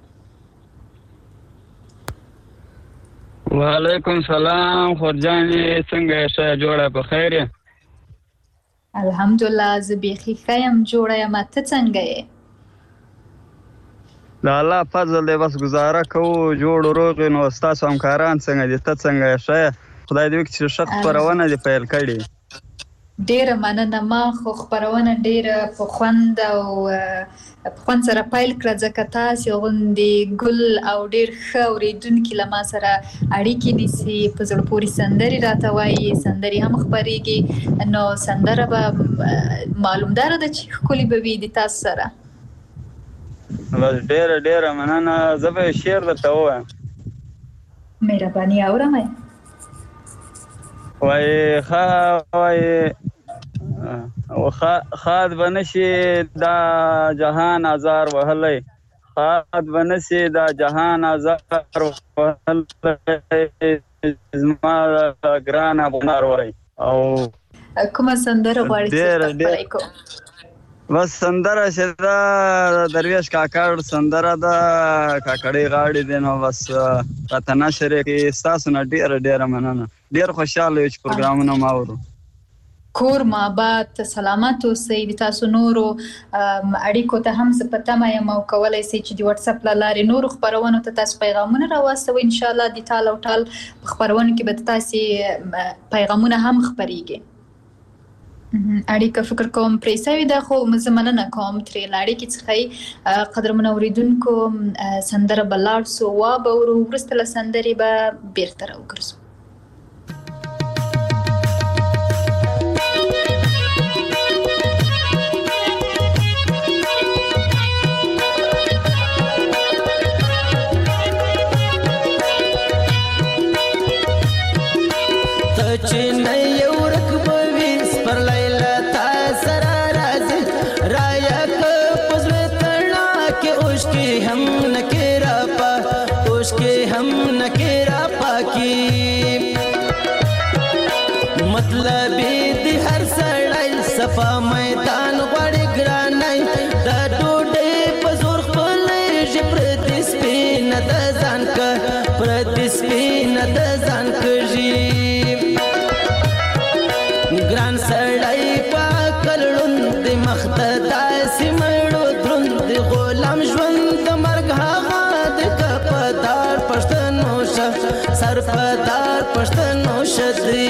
وعلیکم سلام خورجانې، څنګه یې؟ ښه جوړه په خیر یې؟ الحمدلله زه بیخي ښه یم، جوړه یم. ته څنګه یې؟ د الله فضل دی، بس ګزاره کوو، جوړ روغ یو. نو ستاسو همکاران څنګه دي؟ ته څنګه یې؟ ښه یې؟ خدای دې وکړي چې ښه خپرونه دې پیل کړې. ډیره مننه. ما خو خپرونه ډیره په خوند او په خوند سره پیل کړه، ځکه تاسې غوندې ګل او ډیر ښه اوریدونکي له ما سره اړیکې نیسي، په زړه پورې سندرې راته وایي، سندرې هم خپرېږي. نو سندره به معلومداره ده چې ښکلې به وي د تاسو سره. بس ډیره مننه. زه به شعر درته ووایم. مهرباني اورم. وایي خاد به نشي دا جهان ازار وهلی، خاد به نشي دا جهان ازار وهلی، زما ګرانه بنار وایي. او کومه سندره غواړئ چې خپله کړو؟ بس سندره چې دا درویش کاکړ سندره ده، کاکړۍ غاړې دی. نو بس راته نشر یې کړي. ستاسو نه ډیره مننه. ډیر خوشحاله یو چې پروګرامونه ما اورو. کور ماباد، سلامت اوسئ. د تاسو نورو اړیکو ته هم زه په تمه یم او کولی سئ چې د وټساپ له لارې نورو خپرونو ته تاسو پیغامونه راواستوئ. انشاءالله د تال او ټال په خپرونو کې به تاسې پیغامونه هم خپریږي. اړیکه فکر کوم پرې سوې ده، خو زه مننه کوم ترې له اړیکې څخه. قدرمنو اوریدونکو، سندره به لاړ سو، وا به ورو، وروسته له سندرې به بیرته راوګرځو. صفا میدان غواړي ګرانای، د ډوډۍ په زور خپلې ژ پردي سپینه د ځان که، پردي سپینه د ځان کږي. ګران سړی په عقل ړوند دی، مخ ته داسې مړو دروند دی. غلام ژوند د مرګ هغه د کپدار پښتنو شه، سرپدار پښتنو شه دی.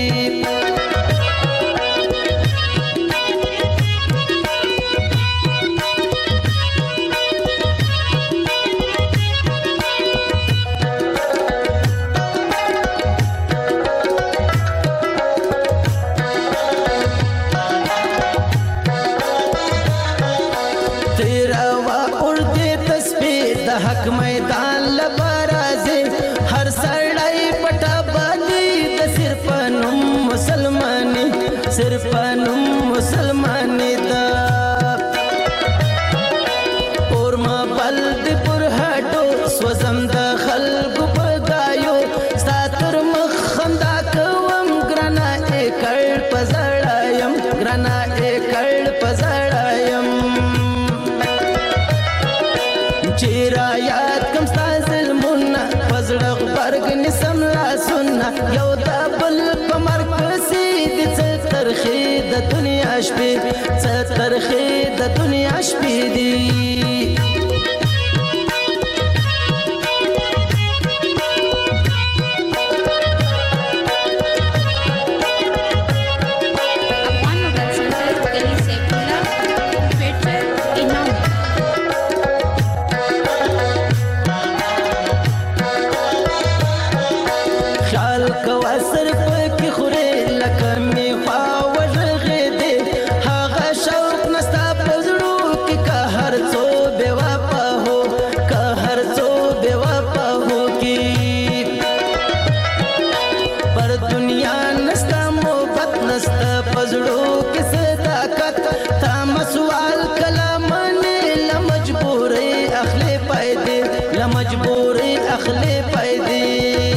حق میدان لبرازي هر سړی پټه باندې د صرف نوم مسلماني، صرف نوم مسلماني دا اور ما بل د پر هټو سوزم د خلکو په دایو، ستاتر مخ خندا کوم ګرنا اکړ پزړایم، ګرنا اکړ پزړایم. چیرا یاد کم ستا ظلمونه، پزړه غبرګ نسم لاسونه، یو د بل په مرګ پسې دي څه ترخې د دنیا شپې، څه ترخې د دنیا شپې دي. تام سوال کلامنی لمجبوری اخلی پیدی لمجبوری اخلی پیدی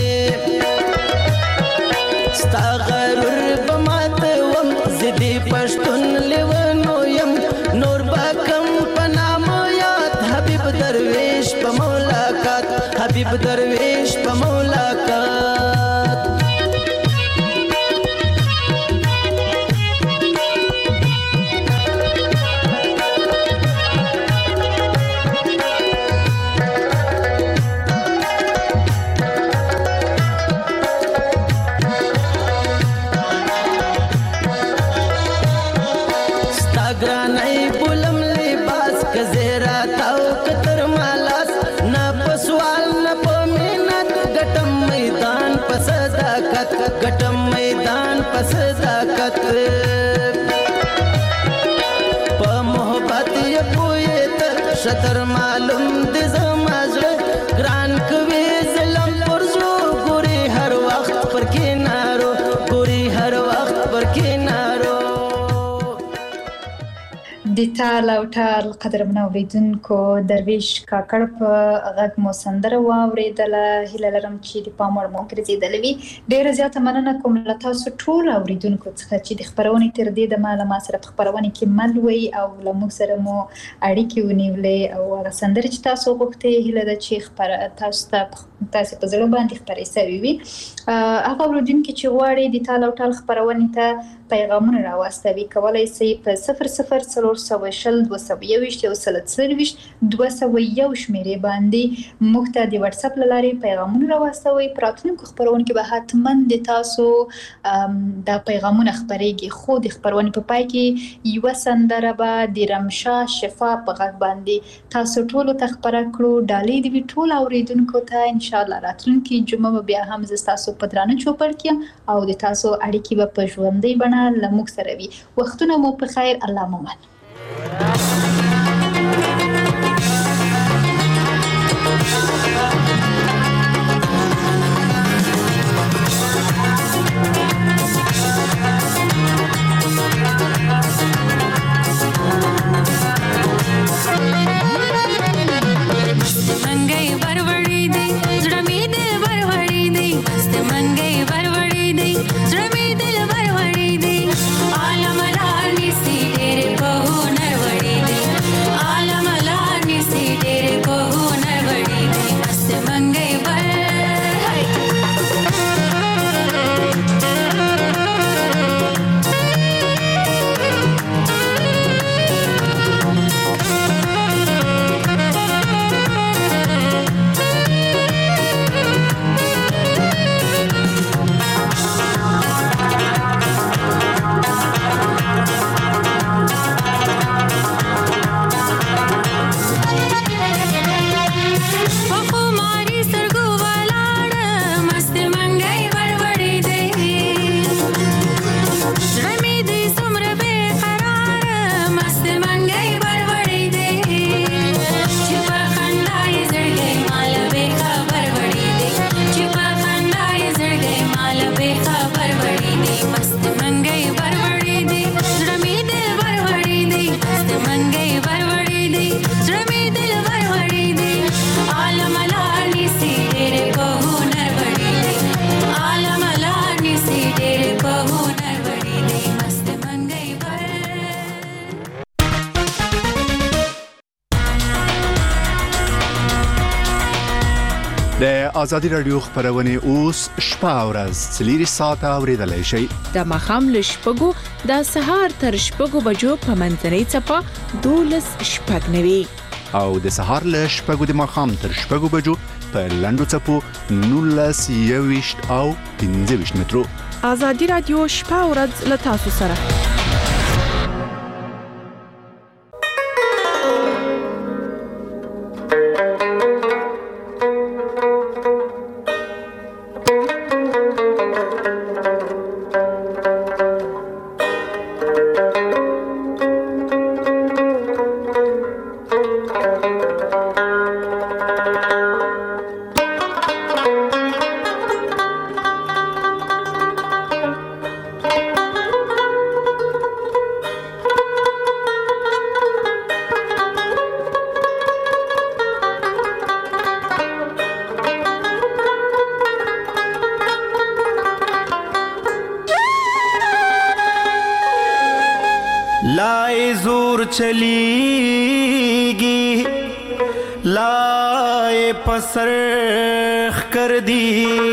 ستا غرور بمات وم زدی پشتون لیونو یم نور باکم پنام یاد حبیب درویش پا ملاقات حبیب درویش پا ملاقات گرانای بولم لباس کزیرا تاو کتر مالاس نا پسوال نا پمینت گٹم میدان پسداکت گٹم میدان پسداکت پا محبت یپویت شتر معلوم دی زمازو گران کوی ظلم پرزو گوری ہر وقت پر کنارو گوری ہر وقت پر کنارو د تال او ټال قدرمنو اوریدونکو درویش کاکړ په غږ مو سندره واورېدله. هیله لرم چې د پام وړ مو ګرځېدلې وي. ډېره زیاته مننه کوم له تاسو ټولو اوریدونکو څخه چې د خپرونې تر دې دمه له ما سره په خپرونې کې مل وئ او له موږ سره مو اړیکې ونیولې او هغه سندرې چې تاسو غوښتې هیله ده چې تاسو په زړه باندې خپرې سوي وي. هغه اوریدونکي چې غواړي د تال او ټال خپرونې ته پیغامونه راواستوي کولی شئ په 00 420 221 201 شمیرې باندې موږ ته د واتس اپ له لارې پیغامونه راواستوئ. په راتلونکو خپرونو کې به حتما د تاسو دا پیغامونه خپریږي، خو د خپرونې په پای کې یوه سندره به د رمشا شفا په غږ باندې تاسو ټولو ته خپره کړو. ډالۍ دې وي ټولو اوریدونکو ته. انشاءالله راتلونکي جمعه به بیا هم زه ستاسو په درانه چوپړ کې یم او د تاسو اړیکې به په ژوندۍ بڼه له موږ سره وي. وختونه مو په خیر. الله مو مان. د آزادي رادیو خبرونه اوس شپه او ورځ 4 ساعته اوریدلای شئ. د ماښام له شپږو د سهار تر شپږو بجو په منځنۍ څپه 12:09 او د سهار له شپږو د ماښام تر شپږو بجو په لنډو څپو 19:20 او 15 مترو. آزادي رادیو شپه او ورځ له تاسو سره. اور چلیگی لائے پسرخ کر دی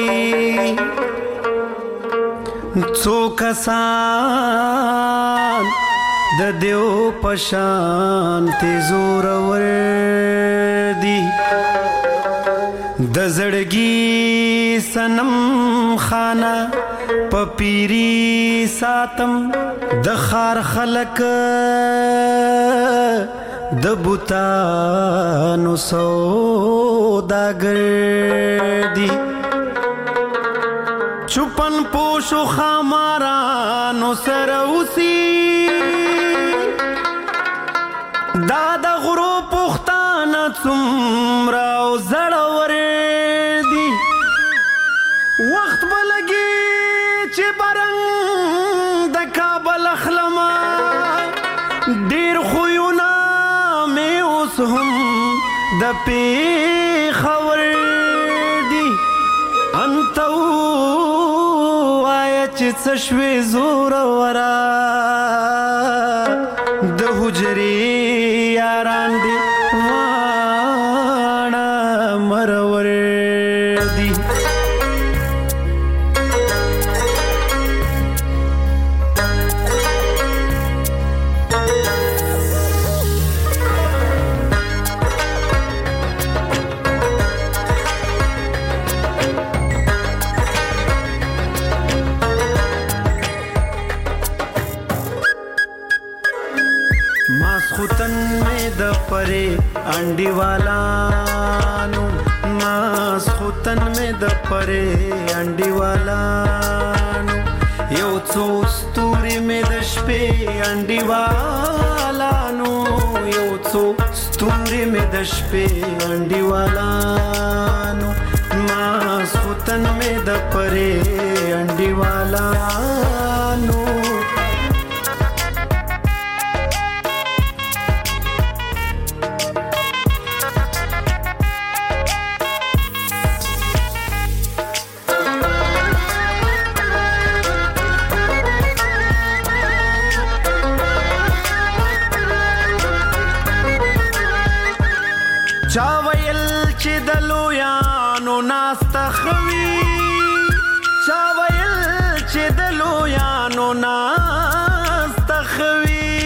څو کسان د دیو پشان تیزور وردی د زړګي سنم خانه پپیری ساتم د خار خلق د بوتانو سوداګر دی چوپن پوشو خامارانو سره اوسي دا د غرو پختانه څومره او زړور دي وخت به لګي چې برنګ د کابل اخلمه ډېر خویونه مې اوس هم د پېښور دي انته ووایه چې څه شوې زورورا د حجرې یاران دي واړه مرور دي پرے انڈی والانو ماس خوتن میں د پرے انڈی والانو یو څو ستوري میں د شپې انڈی والانو یو څو ستوري میں د شپې انڈی والانو ماس خوتن میں د پرے انڈی والانو چا ویل چې د لویانو ناسته خوي چا ویل چې د لویانو ناسته خوي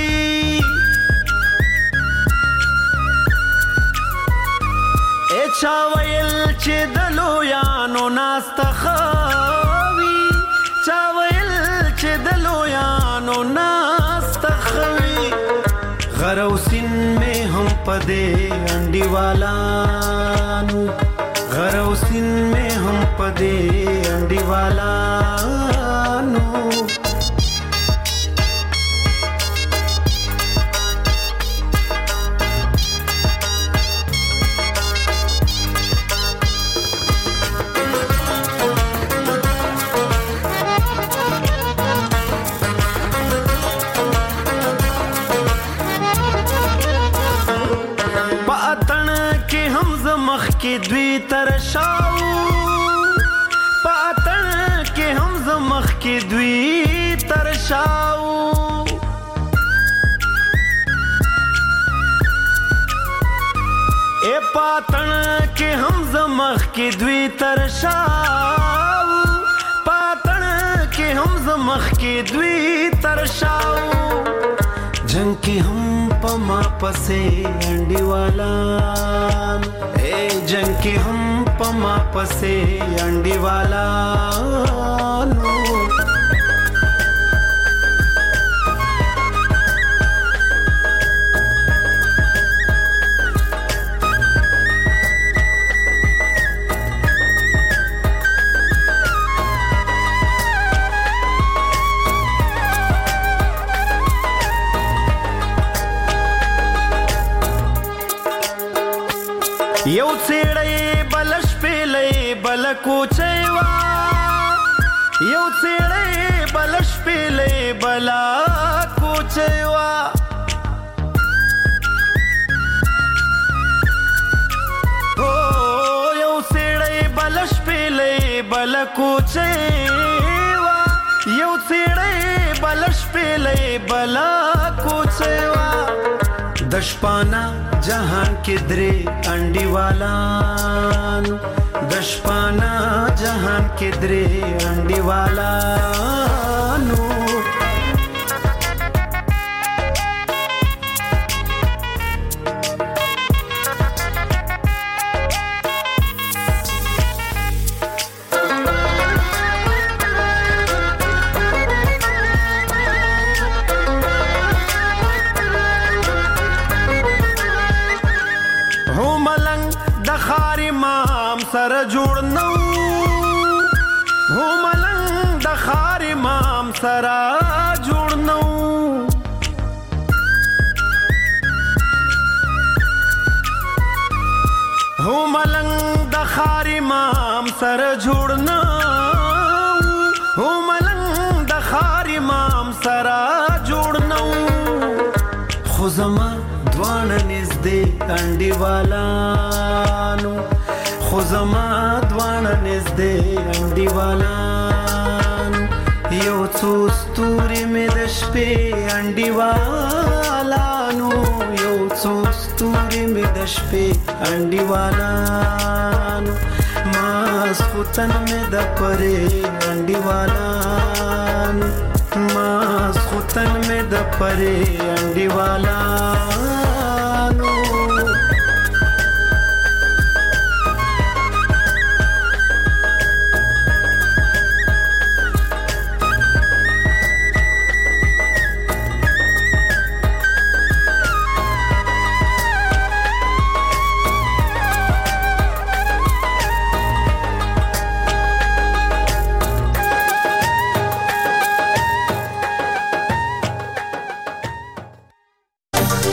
چا ویل چې د لویانو ناسته خوي چا ویل چې د لویانو ناسته خوي غروسین میں ہم پدے انڈی والانو غروسین میں ہم پدے انڈی والانو के द्वी तरशाऊ पातन के हम जमख के द्वी तरशाऊ ए पातन के हम जमख के द्वी तरशाऊ पातन के हम जमख के द्वी तरशाऊ जंग के हम पमा पसे अंडी वाला जंग के हम पमा पसे अंडी वाला یو څېړی بلش پیلې بل کوچېوا یو څېړی بلش پیلې بلا کوچېوا او یو څېړی بلش پیلې بل کوچېوا یو څېړی بلش پیلې بلا کوچېوا د شپانا جهان کې درې انډیوالانو د شپانا جهان کې درې انډیوالانو سره جوړ نو هو ملنګ د خار امام سره جوړ نو هو ملنګ د خار امام سره جوړ نو هو ملنګ د خار امام سره جوړ نو خو زما دوانه نږدې انډیوالانو خو زما دوانه نږدې انډیوالانو یو څو ستوري مې د شپې انډیوالانو یو څو ستوري مې د شپې انډیوالانو ماسخوتن مې د پرې انډیوالانو ماسخوتن مې د پرې انډیوالانو